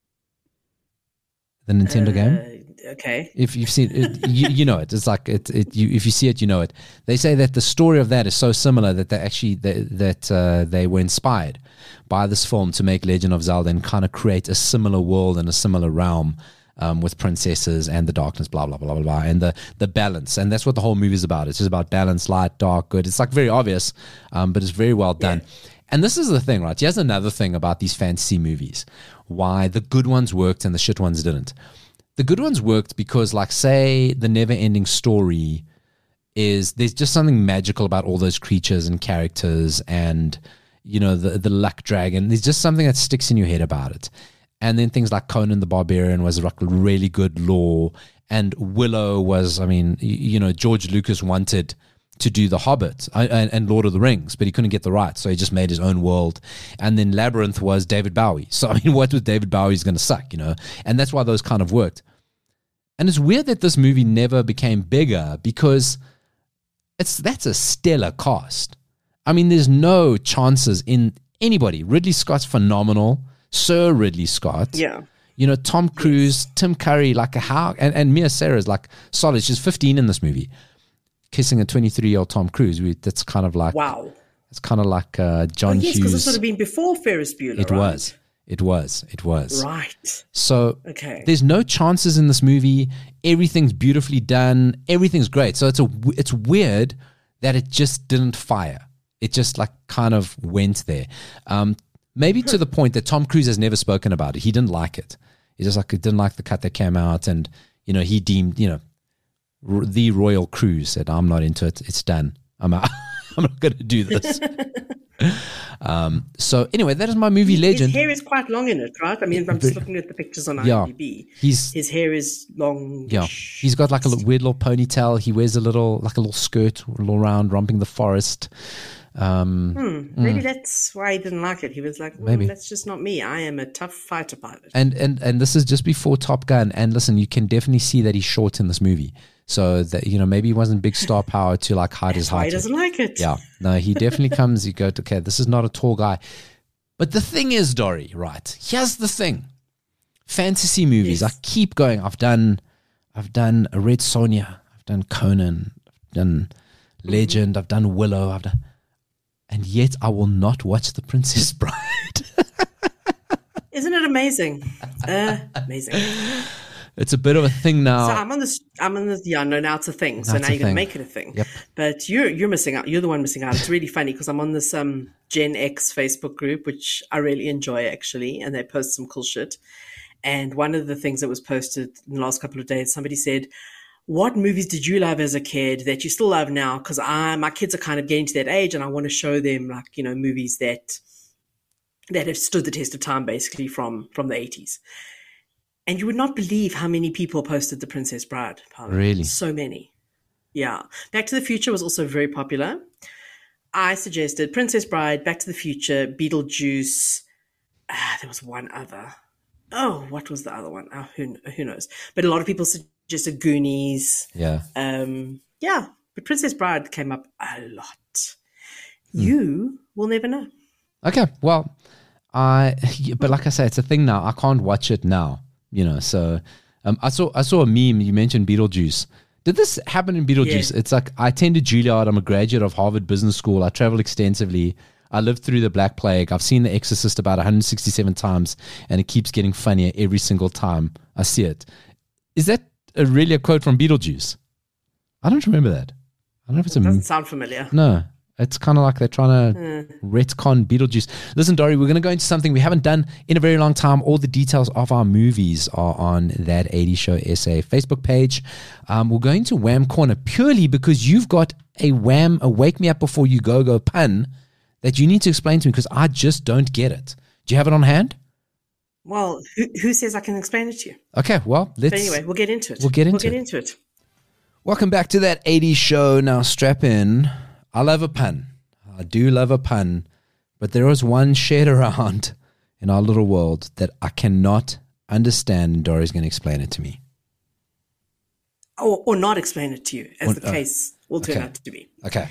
the Nintendo game. Uh, okay. If you've seen it, you, you know it. It's like it. it you, if you see it, you know it. They say that the story of that is so similar that they actually that, that uh, they were inspired by this film to make Legend of Zelda and kind of create a similar world and a similar realm um, with princesses and the darkness, blah, blah, blah, blah, blah, and the, the balance. And that's what the whole movie is about. It's just about balance, light, dark, good. It's like very obvious, um, but it's very well done. Yeah. And this is the thing, right? Here's another thing about these fantasy movies, why the good ones worked and the shit ones didn't. The good ones worked because, like, say, the never-ending story is, there's just something magical about all those creatures and characters and, you know, the, the luck dragon. There's just something that sticks in your head about it. And then things like Conan the Barbarian was like really good lore. And Willow was, I mean, you know, George Lucas wanted to do The Hobbit and, and Lord of the Rings, but he couldn't get the rights, so he just made his own world. And then Labyrinth was David Bowie. So, I mean, what was David Bowie's going to suck, you know? And that's why those kind of worked. And it's weird that this movie never became bigger because it's that's a stellar cast. I mean, there's no chances in anybody. Ridley Scott's phenomenal. Sir Ridley Scott. Yeah. You know, Tom Cruise, yes. Tim Curry, like a how, and, and Mia Sarah's like solid. She's fifteen in this movie. Kissing a twenty-three-year-old Tom Cruise. We, that's kind of like, wow. It's kind of like uh, John oh, yes, Hughes. Yes, because this would have been before Ferris Bueller, It right? was. It was. It was. Right. So okay. There's no chances in this movie. Everything's beautifully done. Everything's great. So it's a it's weird that it just didn't fire. It just like kind of went there. Um, maybe to the point that Tom Cruise has never spoken about it. He didn't like it. He just like he didn't like the cut that came out, and you know he deemed you know r- the Royal Cruise said, "I'm not into it. It's done. I'm out. I'm not going to do this." um, so anyway, that is my movie legend. His hair is quite long in it, right? I mean, if I'm just looking at the pictures on yeah, IMDb, he's, his hair is long. Yeah, he's got like a little, weird little ponytail. He wears a little, like a little skirt all around, romping the forest. Um, hmm, maybe mm. that's why he didn't like it. He was like, well, maybe that's just not me. I am a tough fighter pilot. And and and this is just before Top Gun. And listen, you can definitely see that he's short in this movie. So that, you know, maybe he wasn't big star power to like hide his height. He doesn't like it. Yeah, no, he definitely comes. You go, okay, this is not a tall guy. But the thing is, Dory, right? Here's the thing: fantasy movies. Yes. I keep going. I've done, I've done Red Sonja. I've done Conan. I've done Legend. I've done Willow. I've done, and yet I will not watch The Princess Bride. Isn't it amazing? Uh, amazing. It's a bit of a thing now. So I'm on this. I'm on this. Yeah, no, now it's a thing. Now so now a you're going thing. to make it a thing. Yep. But you're you're missing out. You're the one missing out. It's really funny because I'm on this um Gen X Facebook group, which I really enjoy actually, and they post some cool shit. And one of the things that was posted in the last couple of days, somebody said, "What movies did you love as a kid that you still love now?" Because I my kids are kind of getting to that age, and I want to show them like you know movies that that have stood the test of time, basically from from the eighties. And you would not believe how many people posted The Princess Bride. Paolo. Really? So many. Yeah. Back to the Future was also very popular. I suggested Princess Bride, Back to the Future, Beetlejuice. Ah, there was one other. Oh, what was the other one? Oh, who, who knows? But a lot of people suggested Goonies. Yeah. Um, yeah. But Princess Bride came up a lot. Mm. You will never know. Okay. Well, I, but like I say, it's a thing now. I can't watch it now. You know, so um, I saw I saw a meme. You mentioned Beetlejuice. Did this happen in Beetlejuice? Yeah. It's like I attended Juilliard. I'm a graduate of Harvard Business School. I travel extensively. I lived through the Black Plague. I've seen The Exorcist about one hundred sixty-seven times, and it keeps getting funnier every single time I see it. Is that a, really a quote from Beetlejuice? I don't remember that. I don't know if it's it a doesn't m- sound familiar. No. It's kind of like they're trying to mm. retcon Beetlejuice. Listen, Dory, we're going to go into something we haven't done in a very long time. All the details of our movies are on that eighties Show S A Facebook page. Um, we're going to Wham Corner purely because you've got a Wham, a Wake Me Up Before You Go Go pun that you need to explain to me because I just don't get it. Do you have it on hand? Well, who, who says I can explain it to you? Okay, well, let's... But anyway, we'll get into it. We'll get into we'll get it. into it. Welcome back to that eighties Show. Now, strap in. I love a pun. I do love a pun, but there is one shared around in our little world that I cannot understand, and Dory's going to explain it to me. Or, or not explain it to you, as Or- the uh, case will turn okay. out to be. Okay.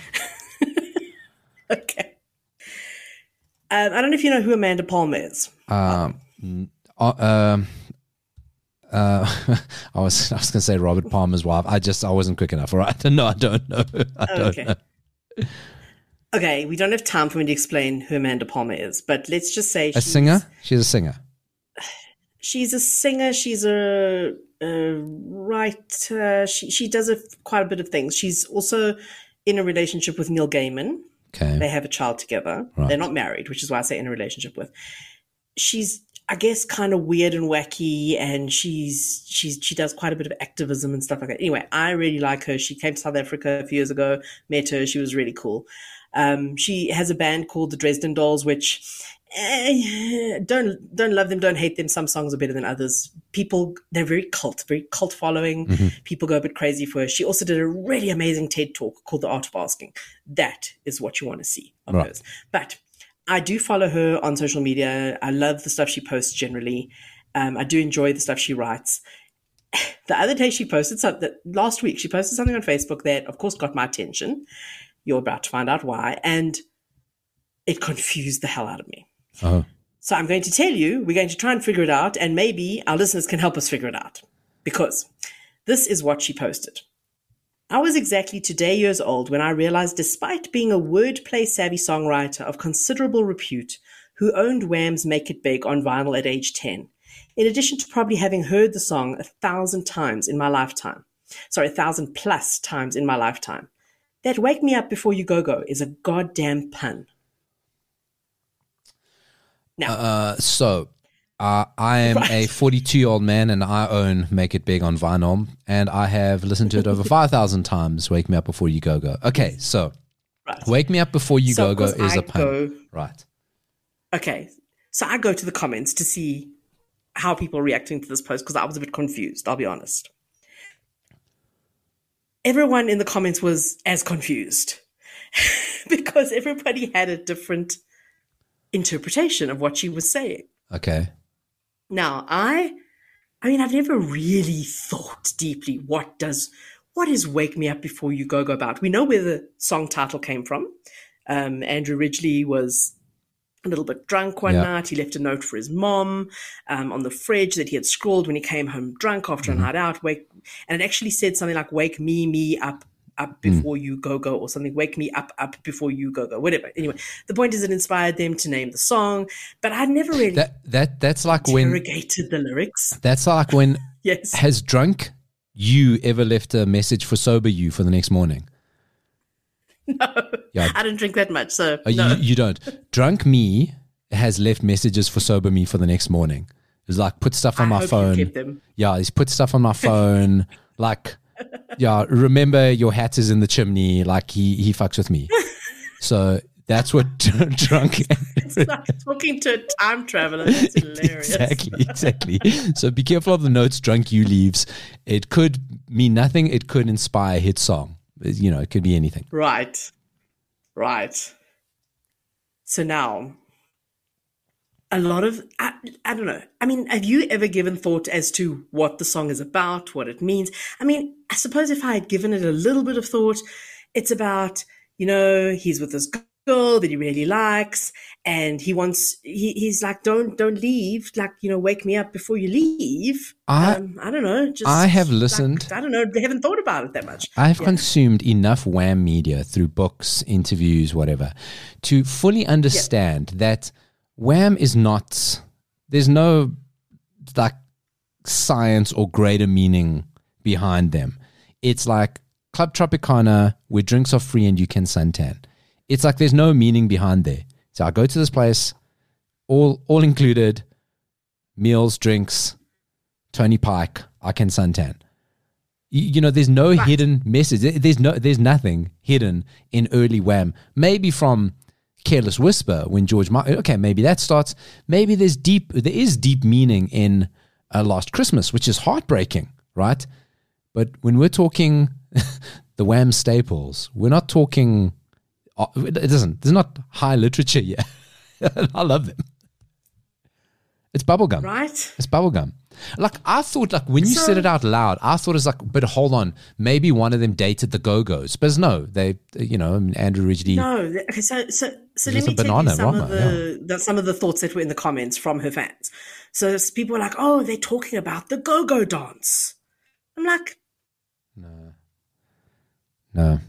Okay. Um, I don't know if you know who Amanda Palmer is. Um, uh, um, uh, I was I was going to say Robert Palmer's wife. I just I wasn't quick enough. All right. No, I don't know. I don't Okay. know. Okay, we don't have time for me to explain who Amanda Palmer is, but let's just say A she's singer? She's a singer. she's a singer. She's a, a writer. She she does a, quite a bit of things. She's also in a relationship with Neil Gaiman. Okay. They have a child together. Right. They're not married, which is why I say in a relationship with. She's, I guess, kind of weird and wacky, and she's she's she does quite a bit of activism and stuff like that. Anyway, I really like her. She came to South Africa a few years ago. Met her. She was really cool. Um, she has a band called the Dresden Dolls, which eh, don't don't love them, don't hate them. Some songs are better than others. People, they're very cult, very cult following. Mm-hmm. People go a bit crazy for her. She also did a really amazing TED talk called The Art of Asking. That is what you want to see of Right. hers. But I do follow her on social media. I love the stuff she posts generally. Um, I do enjoy the stuff she writes. The other day she posted something, last week she posted something on Facebook that, of course, got my attention. You're about to find out why. And it confused the hell out of me. Oh. So I'm going to tell you, we're going to try and figure it out, and maybe our listeners can help us figure it out. Because this is what she posted. I was exactly today years old when I realized, despite being a wordplay savvy songwriter of considerable repute who owned Wham's Make It Big on vinyl at age ten, in addition to probably having heard the song a thousand times in my lifetime, sorry, a thousand plus times in my lifetime, that Wake Me Up Before You Go Go is a goddamn pun. Now, Uh, so, uh, I am a forty-two-year-old man, and I own Make It Big on vinyl, and I have listened to it over five thousand times. Wake Me Up Before You Go Go. Okay, so right. Wake Me Up Before You So, Go of Go course, is I a pun, go- right? Okay, so I go to the comments to see how people are reacting to this post because I was a bit confused, I'll be honest. Everyone in the comments was as confused because everybody had a different interpretation of what she was saying. Okay. Now, I I mean, I've never really thought deeply what does what is Wake Me Up Before You Go Go about? We know where the song title came from. Um, Andrew Ridgeley was a little bit drunk one Yeah. night. He left a note for his mom um, on the fridge that he had scrawled when he came home drunk after Mm-hmm. a night out. Wake, and it actually said something like, wake me, me up, up Mm. before you go, go, or something. Wake me up, up before you go, go, whatever. Anyway, the point is it inspired them to name the song, but I'd never really That that that's like when interrogated the lyrics. that's like when Yes. has drunk you ever left a message for sober you for the next morning? No, Yeah. I didn't drink that much, so Oh, no. you, you don't. Drunk me has left messages for sober me for the next morning. It's like put stuff on I my hope phone. you kept them. Yeah, he's put stuff on my phone. Like, yeah, remember your hat is in the chimney. Like he he fucks with me. So that's what drunk. It's like talking to a time traveler. That's hilarious. Exactly, exactly. So be careful of the notes drunk you leaves. It could mean nothing. It could inspire a hit song. You know, it could be anything. Right. Right. So now, a lot of, I, I don't know. I mean, have you ever given thought as to what the song is about, what it means? I mean, I suppose if I had given it a little bit of thought, it's about, you know, he's with this girl that he really likes, and he wants, he, he's like, don't, don't leave. Like, you know, wake me up before you leave. I- um, I don't know. Just I have like, listened- I don't know. They haven't thought about it that much. I've Yeah. consumed enough Wham media through books, interviews, whatever, to fully understand that Wham is not, there's no like science or greater meaning behind them. It's like Club Tropicana where drinks are free and you can suntan. It's like there's no meaning behind there. So I go to this place, all all included, meals, drinks, Tony Pike, I can suntan. You, you know, there's no hidden message. There- There's no, there's nothing hidden in early Wham. Maybe from Careless Whisper when George Michael. Okay, maybe that starts. Maybe there's deep. There is deep meaning in uh, Last Christmas, which is heartbreaking, right? But when we're talking the Wham staples, we're not talking. Uh, it doesn't. There's not high literature yet. I love them. It's bubblegum. Right? It's bubblegum. Like, I thought, like, when you So- said it out loud, I thought it's like, but hold on, maybe one of them dated the Go-Go's. But no, they, you know, I mean, Andrew Ridgeley. No, th- okay. So, so, so It's let a me tell banana you some rama, of the, the some of the thoughts that were in the comments from her fans. So s- people were like, "Oh, they're talking about the go-go dance." I'm like, No. No.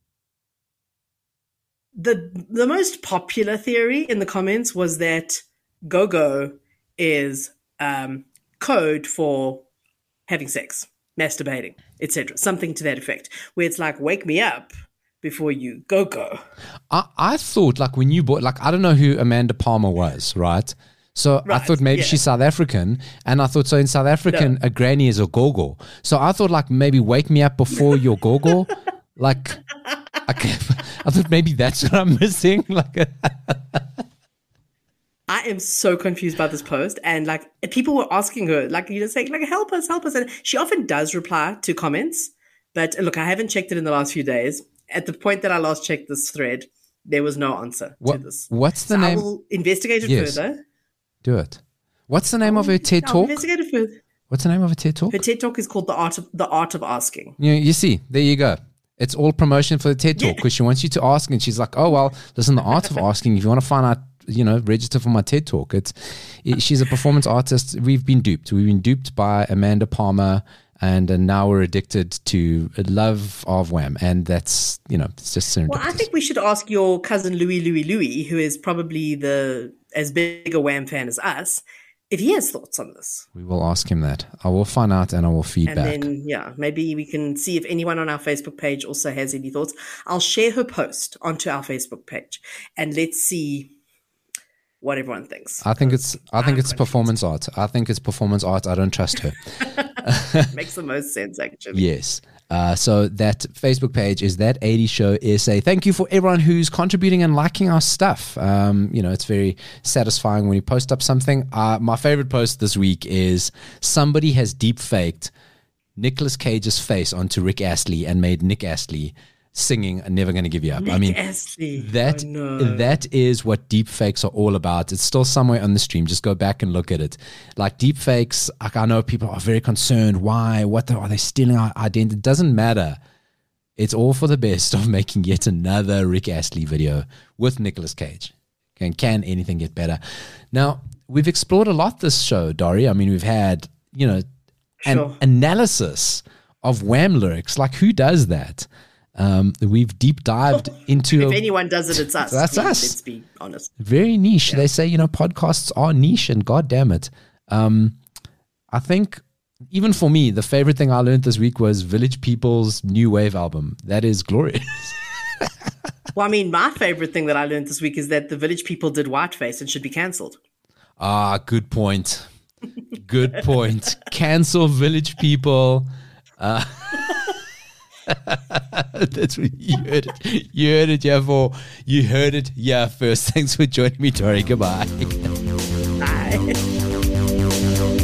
the the most popular theory in the comments was that go-go is um, code for having sex, masturbating, et cetera. Something to that effect, where it's like, wake me up before you go go. I, I thought, like, when you bought, like, I don't know who Amanda Palmer was, right? So Right, I thought maybe yeah. she's South African, and I thought, so in South African, No. a granny is a gogo. So I thought, like, maybe wake me up before your gogo. Like, okay, I thought maybe that's what I'm missing. Like, I am so confused by this post, and like people were asking her, like, you know, saying like, help us, help us. And she often does reply to comments, but look, I haven't checked it in the last few days. At the point that I last checked this thread, there was no answer what, to this. what's the So I name? will investigate it Yes. further. Do it. What's the name of her TED I'll Talk? investigate it further. What's the name of her TED Talk? Her TED Talk is called the art of the art of asking. You, you see, there you go. It's all promotion for the TED Talk because she wants you to ask, and she's like, "Oh well, listen, the art of asking. If you want to find out, you know, register for my TED Talk." It's it, she's a performance artist. We've been duped. We've been duped by Amanda Palmer, and, and now we're addicted to a love of Wham, and that's you know, it's just serendipitous. Well, I think we should ask your cousin Louis Louis Louis, who is probably the as big a Wham fan as us, if he has thoughts on this. We will ask him that. I will find out, and I will feed And back. then, yeah, maybe we can see if anyone on our Facebook page also has any thoughts. I'll share her post onto our Facebook page, and let's see what everyone thinks. I think it's I think I'm it's confused. performance art. I think it's performance art. I don't trust her. Makes the most sense, actually. Yes. Uh, so that Facebook page is That eighties Show S A. Thank you for everyone who's contributing and liking our stuff. Um, you know, it's very satisfying when you post up something. Uh, my favorite post this week is somebody has deep faked Nicolas Cage's face onto Rick Astley and made Nick Astley singing "I'm Never Gonna Give You Up." Nick I mean, Astley. that Oh, no. that is what deep fakes are all about. It's still somewhere on the stream. Just go back and look at it. Like deep fakes, like I know people are very concerned. Why? What the, are they stealing our identity? It doesn't matter. It's all for the best of making yet another Rick Astley video with Nicolas Cage. And can anything get better? Now, we've explored a lot this show, Dory. I mean, we've had, you know, an Sure. analysis of Wham lyrics. Like, who does that? Um, we've deep dived into If a anyone does it, it's us. That's Let's- us. Let's be honest. very niche. They say, you know, podcasts are niche, and God damn it. Um, I think even for me, the favorite thing I learned this week was Village People's new wave album. That is glorious. Well, I mean, my favorite thing that I learned this week is that the Village People did whiteface and should be cancelled. Ah, good point. Good point. Cancel Village People. Uh, that's what you heard it. You heard it, yeah. For you heard it, yeah. First, thanks for joining me, Tori. Goodbye. Bye.